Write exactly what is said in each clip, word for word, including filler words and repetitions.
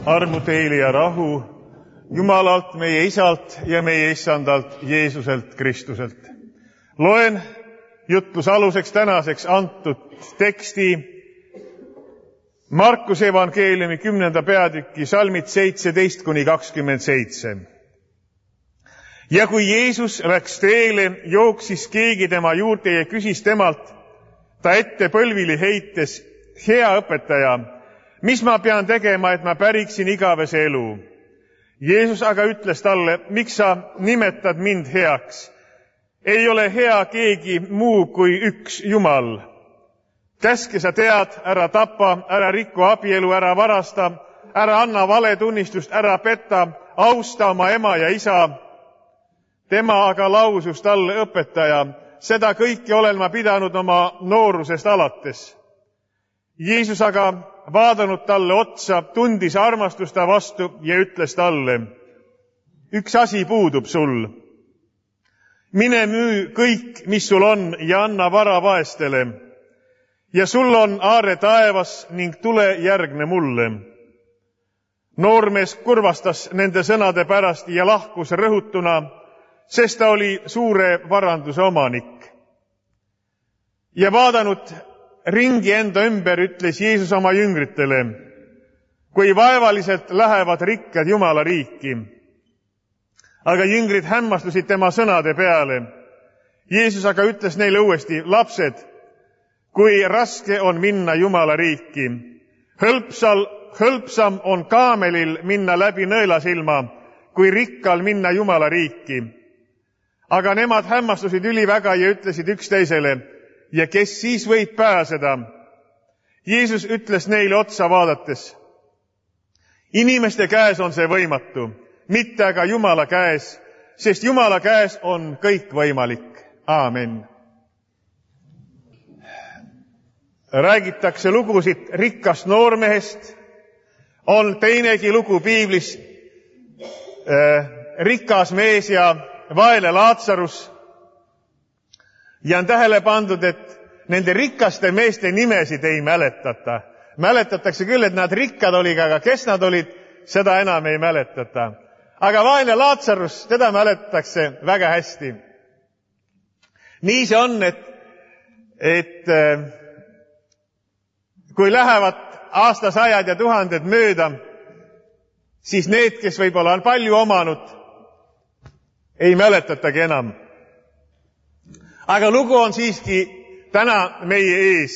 armu teile ja rahu Jumalalt, meie Isalt ja meie Issandalt Jeesuselt Kristuselt. Loen jutlus aluseks tänaseks antud teksti Markuse evangeeliumi kümnenda peatüki salmid seitseteist kuni kakskümmend seitse. Ja kui Jeesus läks teele, jooksis keegi tema juurde ja küsis temalt, ta ette põlvili heites, hea õpetaja, mis ma pean tegema, et ma päriksin igavese elu? Jeesus aga ütles talle, miks sa nimetad mind heaks? Ei ole hea keegi muu kui üks Jumal. Käske sa tead, ära tapa, ära riku abielu, ära varasta, ära anna valetunnistust, ära petta, austa oma ema ja isa. Tema aga lausus talle, õpetaja, seda kõike olen ma pidanud oma noorusest alates. Jeesus aga vaadanud talle otsa, tundis armastust ta vastu ja ütles talle, üks asi puudub sul. Mine müü kõik, mis sul on, ja anna vara vaestele. Ja sul on aare taevas ning tule järgne mulle. Noormees kurvastas nende sõnade pärast ja lahkus rõhutuna, sest ta oli suure varanduse omanik. Ja vaadanud ringi enda ümber, ütles Jeesus oma jüngritele, kui vaevaliselt lähevad rikkad Jumala riiki. Aga jüngrid hämmastusid tema sõnade peale. Jeesus aga ütles neile uuesti, lapsed, kui raske on minna Jumala riiki. Hõlpsal, hõlpsam on kaamelil minna läbi nõelasilma, kui rikkal minna Jumala riiki. Aga nemad hämmastusid üliväga ja ütlesid üksteisele, ja kes siis võib pääseda? Jeesus ütles neile otsa vaadates, inimeste käes on see võimatu, mitte aga Jumala käes, sest Jumala käes on kõik võimalik. Aamen. Räägitakse lugusid rikkast noormehest, on teinegi lugu piiblis, äh, rikas mees ja vaele Laatsarus. Ja on tähele pandud, et nende rikaste meeste nimesid ei mäletata. Mäletatakse küll, et nad rikkad olid, aga kes nad olid, seda enam ei mäletata. Aga vaene Laatsarus, teda mäletatakse väga hästi. Nii see on, et, et kui lähevad aastasajad ja tuhanded mööda, siis need, kes võib-olla on palju omanud, ei mäletatagi enam. Aga lugu on siiski täna meie ees.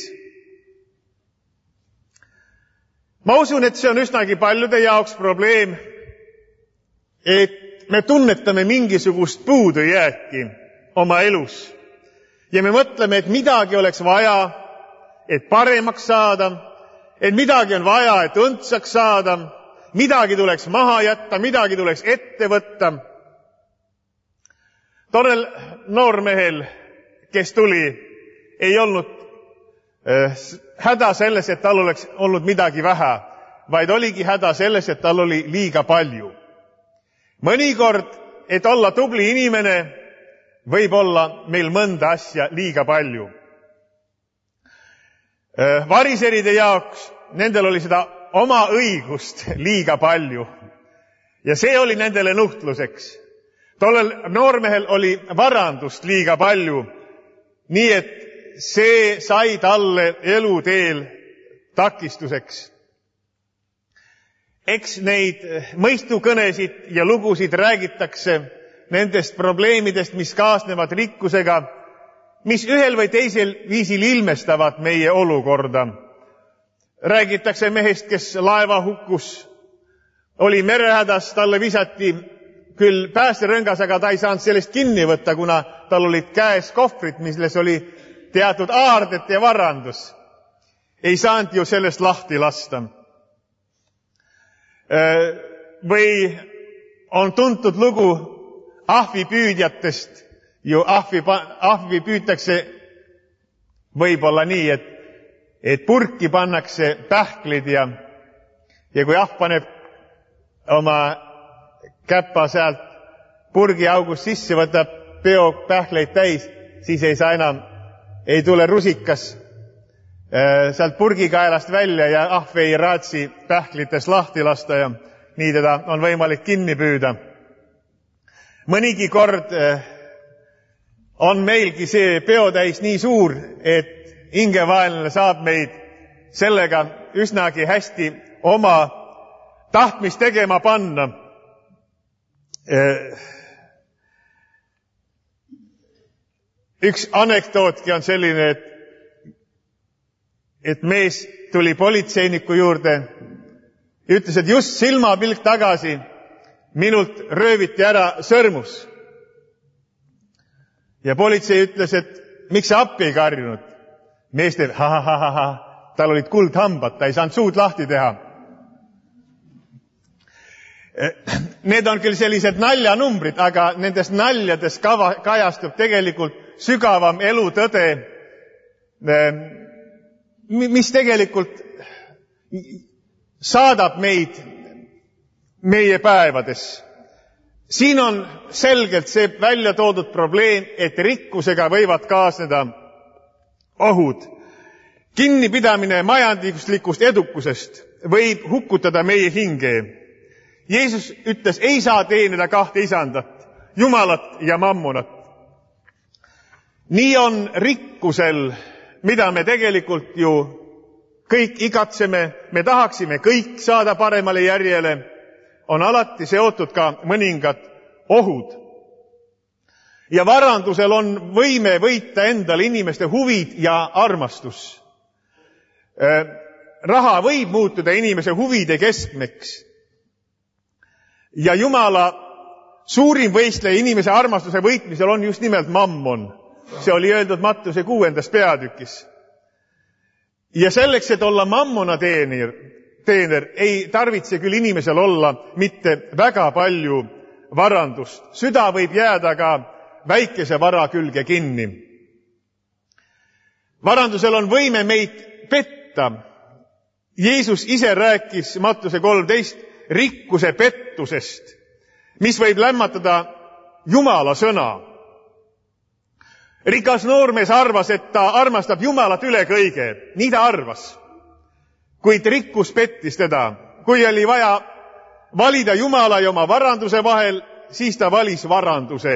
Ma usun, et see on üsnagi paljude jaoks probleem, et me tunnetame mingisugust puudujääki oma elus. Ja me mõtleme, et midagi oleks vaja, et paremaks saada, et midagi on vaja, et õndsaks saada, midagi tuleks maha jätta, midagi tuleks ette võtta. Tollel noormehel, kes tuli, ei olnud äh, häda selles, et tal oleks olnud midagi vähe, vaid oligi häda selles, et tal oli liiga palju. Mõnikord, et olla tubli inimene, võib olla meil mõnda asja liiga palju. Äh, variseride jaoks, nendel oli seda oma õigust liiga palju. Ja see oli nendele nuhtluseks. Tollel noormehel oli varandust liiga palju. Nii et see sai talle eluteel takistuseks. Eks neid mõistukõnesid ja lugusid räägitakse nendest probleemidest, mis kaasnevad rikkusega, mis ühel või teisel viisil ilmestavad meie olukorda. Räägitakse mehest, kes laeva hukkus, oli merehädas, talle visati küll päästerõngas, aga ta ei saanud sellest kinni võtta, kuna tal olid käes kohvrid, milles oli teatud aardet ja varandus. Ei saanud ju sellest lahti lasta. Või on tuntud lugu ahvipüüdjatest. Ju ahvi, ahvi püütakse võib-olla nii, et, et purki pannakse pähklid ja, ja kui ahv paneb oma käppa sealt purgiaugust sisse, võtab peo pähkleid täis, siis ei saa enam, ei tule rusikas sealt purgikaelast välja ja ahvei raatsi pähklites lahti lasta ja nii teda on võimalik kinni püüda. Mõnigi kord on meilgi see peotäis nii suur, et hingevaenlane saab meid sellega üsnagi hästi oma tahtmist tegema panna. Üks anekdootki on selline, et, et mees tuli politseiniku juurde ja ütles, et just silmapilk tagasi minult rööviti ära sõrmus. Ja politsei ütles, et miks sa appi ei karjunud? Mees teeb, ha, ha, ha, ha, tal olid kuldhambad, ta ei saanud suud lahti teha. Need on küll sellised naljanumbrid, aga nendest naljades kava, kajastub tegelikult sügavam elutõde, mis tegelikult saadab meid meie päevades. Siin on selgelt see välja toodud probleem, et rikkusega võivad kaasneda ohud. Kinnipidamine majanduslikust edukusest võib hukkutada meie hinge. Jeesus ütles, ei saa teenida kahte isandat, Jumalat ja mammonat. Nii on rikkusel, mida me tegelikult ju kõik igatseme, me tahaksime kõik saada paremale järjele, on alati seotud ka mõningad ohud. Ja varandusel on võime võita endale inimeste huvid ja armastus. Raha võib muutuda inimese huvide keskmeks. Ja Jumala suurim võistleja inimese armastuse võitmisel on just nimelt mammon. See oli öeldud Mattuse kuuendas peatükis. Ja selleks, et olla mammona teener, teener, ei tarvitse küll inimesel olla mitte väga palju varandust. Süda võib jääda ka väikese vara külge kinni. Varandusel on võime meid petta. Jeesus ise rääkis Mattuse kolmteist rikkuse pettusest, mis võib lämmatada Jumala sõna. Rikas noormees arvas, et ta armastab Jumalat üle kõige. Nii ta arvas. Kuid rikkus pettis teda. Kui oli vaja valida Jumala ja oma varanduse vahel, siis ta valis varanduse.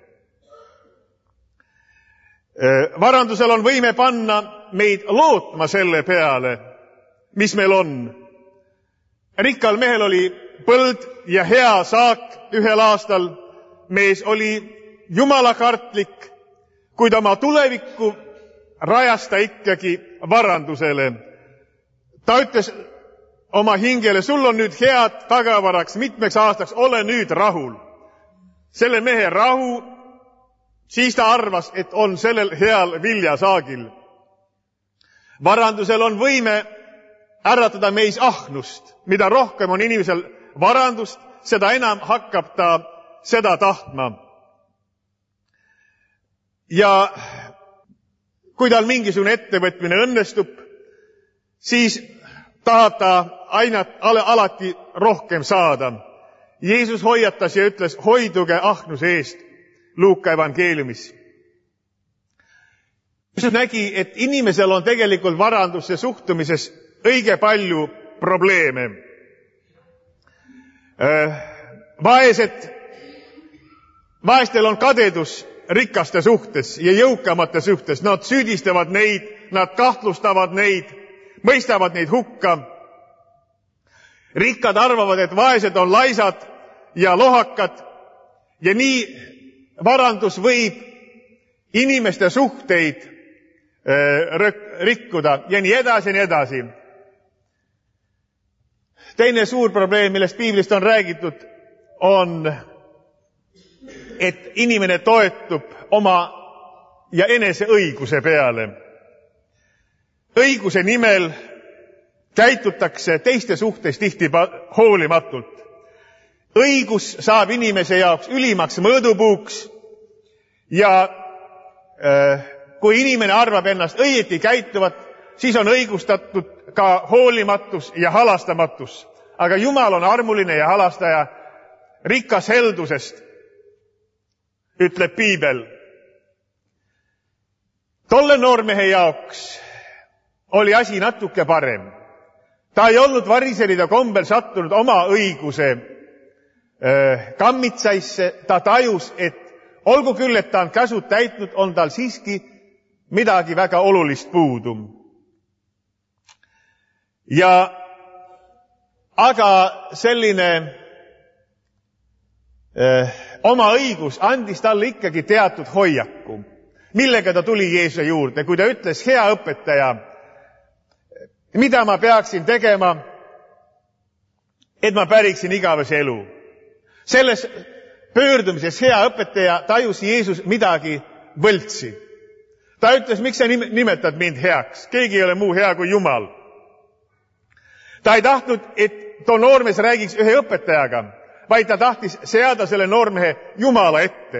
Varandusel on võime panna meid lootma selle peale, mis meil on. Rikkal mehel oli põld ja hea saak ühel aastal. Mees oli jumalakartlik, kuid oma tulevikku rajas ta ikkagi varandusele. Ta ütles oma hingele, sul on nüüd head tagavaraks mitmeks aastaks, ole nüüd rahul. Selle mehe rahu, siis ta arvas, et on sellel heal viljasaagil. Varandusel on võime äratada meis ahnust. Mida rohkem on inimesel varandust, seda enam hakkab ta seda tahtma. Ja kui tal mingisugune ettevõtmine õnnestub, siis tahab ta aina, alati rohkem saada. Jeesus hoiatas ja ütles, hoiduge ahnuse eest, Luuka evangeeliumis. Jeesus nägi, et inimesel on tegelikult varandusse suhtumises õige palju probleeme. Vaesed, vaestel on kadedus rikaste suhtes ja jõukamate suhtes. Nad süüdistavad neid, nad kahtlustavad neid, mõistavad neid hukka. Rikkad arvavad, et vaesed on laisad ja lohakad ja nii varandus võib inimeste suhteid rikkuda ja nii edasi ja nii edasi. Teine suur probleem, millest piiblist on räägitud, on, et inimene toetub oma ja enese õiguse peale. Õiguse nimel käitutakse teiste suhtes tihti hoolimatult. Õigus saab inimese jaoks ülimaks mõõdupuuks ja äh, kui inimene arvab ennast õieti käituvat, siis on õigustatud ka hoolimatus ja halastamatus. Aga Jumal on armuline ja halastaja, rikas heldusest, ütleb piibel. Tolle noormehe jaoks oli asi natuke parem. Ta ei olnud variseride kombel sattunud oma õiguse äh, kammitsaisse, ta tajus, et olgu küll, et ta on käsud täitnud, on tal siiski midagi väga olulist puudu. Ja aga selline äh, oma õigus andis talle ikkagi teatud hoiaku, millega ta tuli Jeesuse juurde, kui ta ütles, hea õpetaja, mida ma peaksin tegema, et ma päriksin igavese elu. Selles pöördumises hea õpetaja tajus Jeesus midagi võltsi. Ta ütles, miks sa nimetad mind heaks? Keegi ei ole muu hea kui Jumal. Ta ei tahtnud, et too noormees räägiks ühe õpetajaga, vaid ta tahtis seada selle noormehe Jumala ette.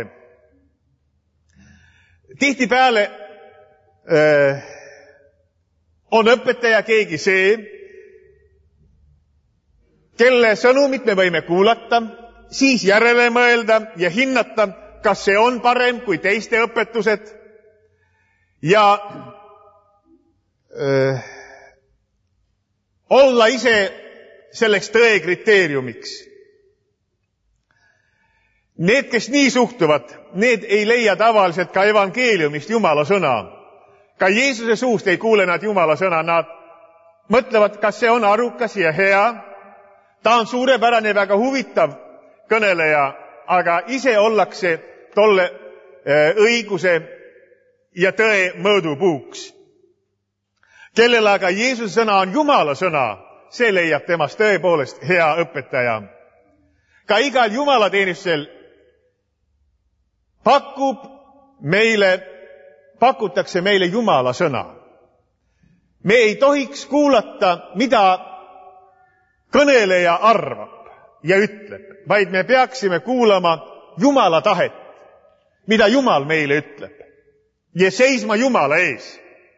Tihtipeale äh, on õpetaja keegi see, kelle sõnumit me võime kuulata, siis järele mõelda ja hinnata, kas see on parem kui teiste õpetused ja öö, olla ise selleks tõe kriteeriumiks. Need, kes nii suhtuvad, need ei leia tavaliselt ka evangeeliumist Jumala sõna. Ka Jeesuse suust ei kuule nad Jumala sõna, nad mõtlevad, kas see on arukas ja hea. Ta on suurepärane, väga huvitav kõneleja, aga ise ollakse tolle õiguse ja tõe mõõdupuuks. Kellele aga Jeesuse sõna on Jumala sõna, see leiab temast tõepoolest hea õpetaja. Ka igal jumalateenistusel pakub meile, pakutakse meile Jumala sõna. Me ei tohiks kuulata, mida kõneleja arvab ja ütleb, vaid me peaksime kuulama Jumala tahet, mida Jumal meile ütleb ja seisma Jumala ees.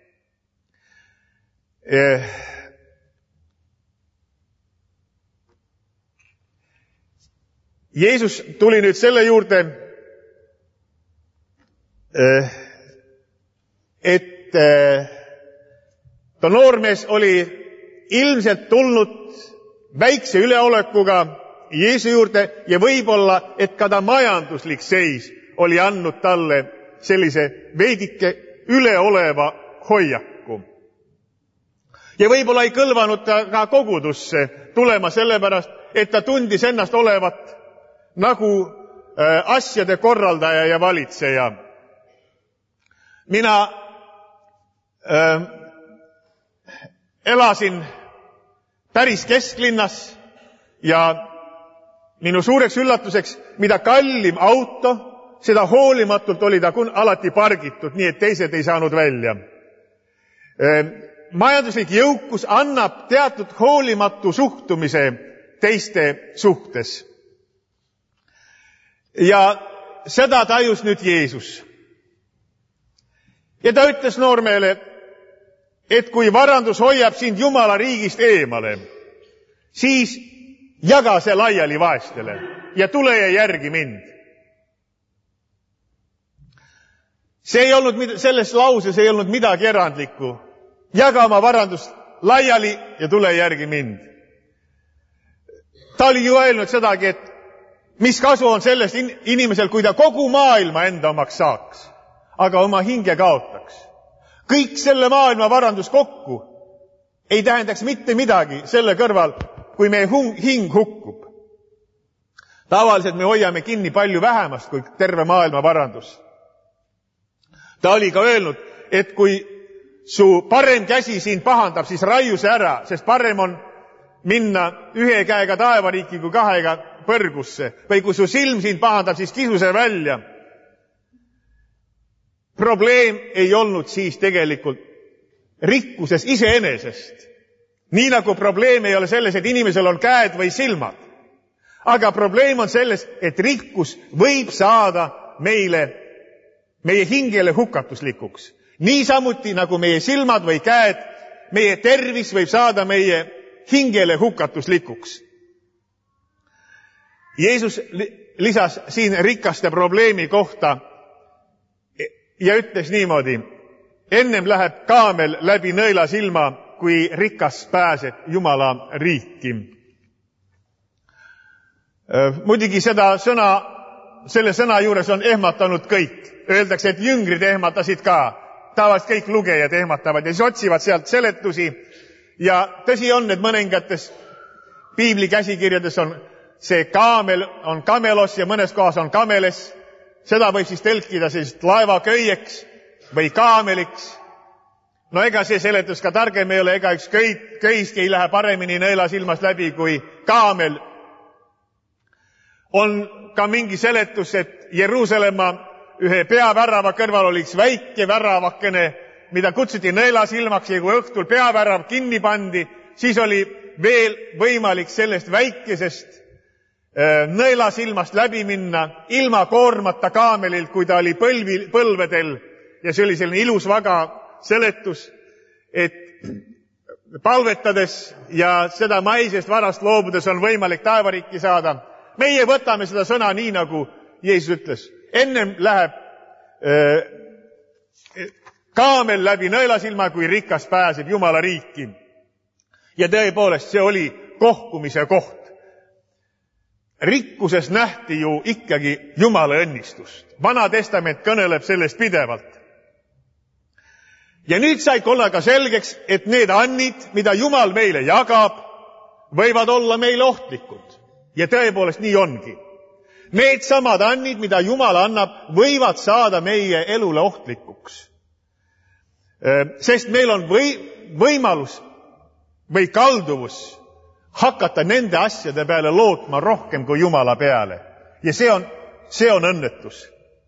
Jeesus tuli nüüd selle juurde, et ta noormees oli ilmselt tulnud väikse üleolekuga Jeesuse juurde ja võib-olla, et ka ta majanduslik seis oli andnud talle sellise veidike üleoleva hoiaku. Ja võib-olla ei kõlvanud ta ka kogudusse tulema sellepärast, et ta tundis ennast olevat nagu äh, asjade korraldaja ja valitseja. Mina äh, elasin päris kesklinnas ja minu suureks üllatuseks, mida kallim auto, seda hoolimatult oli ta alati pargitud, nii et teised ei saanud välja. Majanduslik jõukus annab teatud hoolimatu suhtumise teiste suhtes. Ja seda tajus nüüd Jeesus. Ja ta ütles noormeele, et kui varandus hoiab sind Jumala riigist eemale, siis jaga see laiali vaestele ja tule ja järgi mind. See ei olnud, selles lauses ei olnud midagi erandlikku. Jaga oma varandust laiali ja tule järgi mind. Ta oli ju öelnud sedagi, et mis kasu on sellest inimesel, kui ta kogu maailma enda omaks saaks, aga oma hinge kaotaks. Kõik selle maailma varandus kokku ei tähendaks mitte midagi selle kõrval, kui meie hing hukkub. Tavaliselt me hoiame kinni palju vähemast kui terve maailma varandus. Ta oli ka öelnud, et kui su parem käsi siin pahandab, siis raiu see ära, sest parem on minna ühe käega taevariiki kui kahega põrgusse. Või kui su silm siin pahandab, siis kisu see välja. Probleem ei olnud siis tegelikult rikkuses iseenesest. Nii nagu probleem ei ole selles, et inimesel on käed või silmad. Aga probleem on selles, et rikkus võib saada meile, meie hingele hukatuslikuks. Niisamuti nagu meie silmad või käed, meie tervis võib saada meie hingele hukatuslikuks. Jeesus lisas siin rikaste probleemi kohta ja ütles niimoodi, ennem läheb kaamel läbi nõelasilma, kui rikas pääseb Jumala riiki. Muidugi seda sõna, selle sõna juures on ehmatanud kõik. Öeldakse, et jüngrid ehmatasid ka. Tavaliselt kõik lugejad ehmatavad ja siis otsivad sealt seletusi. Ja tõsi on, et mõningates piibli käsikirjades on see kaamel, on kamelos ja mõnes kohas on kameles. Seda võib siis tõlkida sellist laevaköieks või kaameliks. No ega see seletus ka targem ei ole, ega üks köid, köiski ei lähe paremini nõelasilmast läbi kui kaamel. On ka mingi seletus, et Jeruusalemma ühe peavärava kõrval oli üks väike väravakene, mida kutsuti nõelasilmaks ja kui õhtul peavärav kinni pandi, siis oli veel võimalik sellest väikesest nõelasilmast läbi minna ilma koormata kaamelil, kui ta oli põlvi, põlvedel. Ja see oli selline ilus vaga seletus, et palvetades ja seda maisest varast loobudes on võimalik taevariiki saada. Meie võtame seda sõna nii, nagu Jeesus ütles. Ennem läheb äh, kaamel läbi nõelasilma, kui rikas pääseb Jumala riiki. Ja tõepoolest, see oli kohkumise koht. Rikkuses nähti ju ikkagi Jumala õnnistust. Vana testament kõneleb sellest pidevalt. Ja nüüd sai olla ka selgeks, et need annid, mida Jumal meile jagab, võivad olla meile ohtlikud. Ja tõepoolest nii ongi. Need samad annid, mida Jumal annab, võivad saada meie elule ohtlikuks. Sest meil on või, võimalus või kalduvus hakata nende asjade peale lootma rohkem kui Jumala peale. Ja see on, see on õnnetus.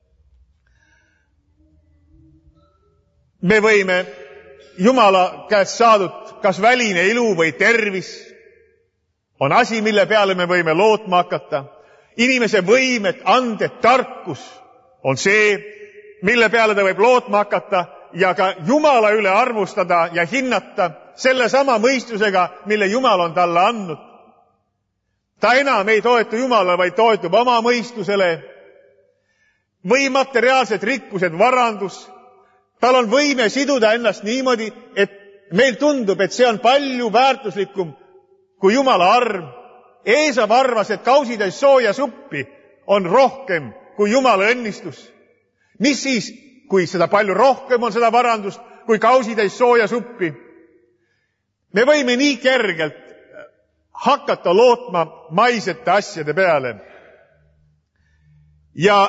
Me võime Jumala käest saadud kas väline ilu või tervis on asi, mille peale me võime lootma hakata. Inimese võimed, anded, tarkus on see, mille peale ta võib lootma hakata ja ka Jumala üle arvustada ja hinnata selle sama mõistusega, mille Jumal on talle andnud. Ta enam ei toetu Jumala, vaid toetub oma mõistusele või materiaalsed rikkused, varandus. Tal on võime siduda ennast niimoodi, et meil tundub, et see on palju väärtuslikum kui Jumala arm. Eesav arvas, et kausitäis sooja suppi on rohkem kui Jumala õnnistus. Mis siis, kui seda palju rohkem on seda varandust, kui kausitäis sooja suppi? Me võime nii kergelt hakata lootma maisete asjade peale. Ja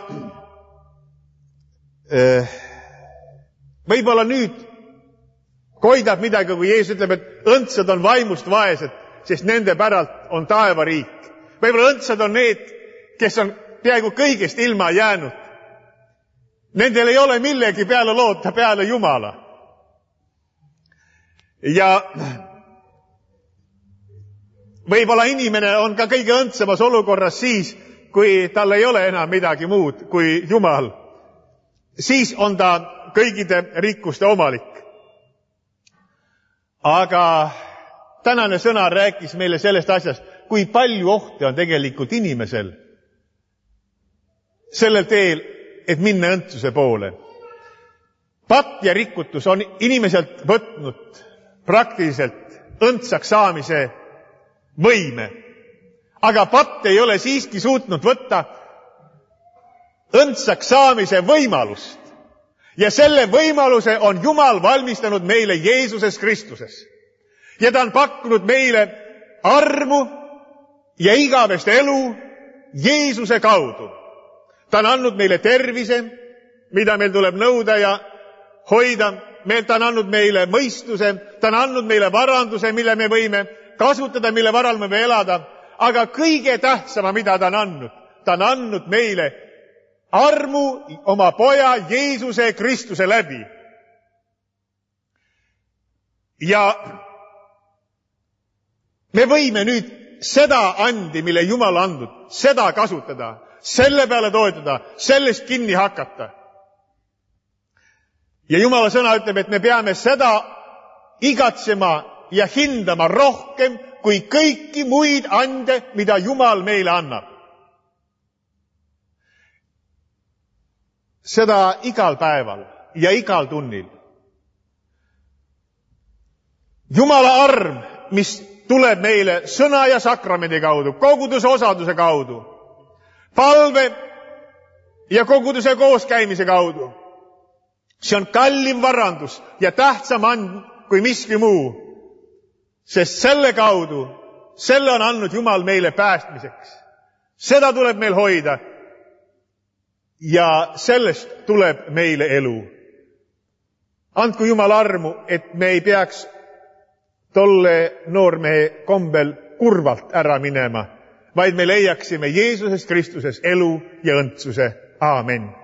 äh, võib-olla nüüd koidab midagi, kui Jeesus ütleb, et õndsad on vaimust vaesed, sest nende päralt on taevariik. Võib-olla õndsad on need, kes on peaaegu kõigest ilma jäänud. Nendel ei ole millegi peale loota peale Jumala. Ja võib-olla inimene on ka kõige õndsamas olukorras siis, kui tal ei ole enam midagi muud kui Jumal. Siis on ta kõigide rikkuste omalik. Aga tänane sõna rääkis meile sellest asjast, kui palju ohte on tegelikult inimesel sellel teel, et minna õndsuse poole. Patt ja rikutus on inimeselt võtnud praktiliselt õndsaks saamise võime. Aga patt ei ole siiski suutnud võtta õndsaks saamise võimalust. Ja selle võimaluse on Jumal valmistanud meile Jeesuses Kristuses. Ja ta on pakkunud meile armu ja igavest elu Jeesuse kaudu. Ta on andnud meile tervise, mida meil tuleb nõuda ja hoida. Meil ta on andnud meile mõistuse, ta on andnud meile varanduse, mille me võime kasutada, mille varal me võime elada. Aga kõige tähtsama, mida ta on andnud, ta on andnud meile armu oma poja Jeesuse Kristuse läbi. Ja me võime nüüd seda andi, mille Jumal andnud, seda kasutada, selle peale toetada, sellest kinni hakata. Ja Jumala sõna ütleb, et me peame seda igatsema ja hindama rohkem kui kõiki muid ande, mida Jumal meile annab. Seda igal päeval ja igal tunnil. Jumala arm, mis tuleb meile sõna ja sakramendi kaudu, koguduse osaduse kaudu, palve ja koguduse kooskäimise kaudu. See on kallim varandus ja tähtsam and kui miski muu, sest selle kaudu, selle on andnud Jumal meile päästmiseks. Seda tuleb meil hoida ja sellest tuleb meile elu. Andku Jumal armu, et me ei peaks tolle noormehe kombel kurvalt ära minema, vaid me leiaksime Jeesuses Kristuses elu ja õndsuse. Aamen.